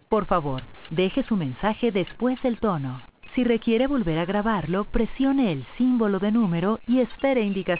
Por favor, deje su mensaje después del tono. Si requiere volver a grabarlo, presione el símbolo de número y espere indicaciones.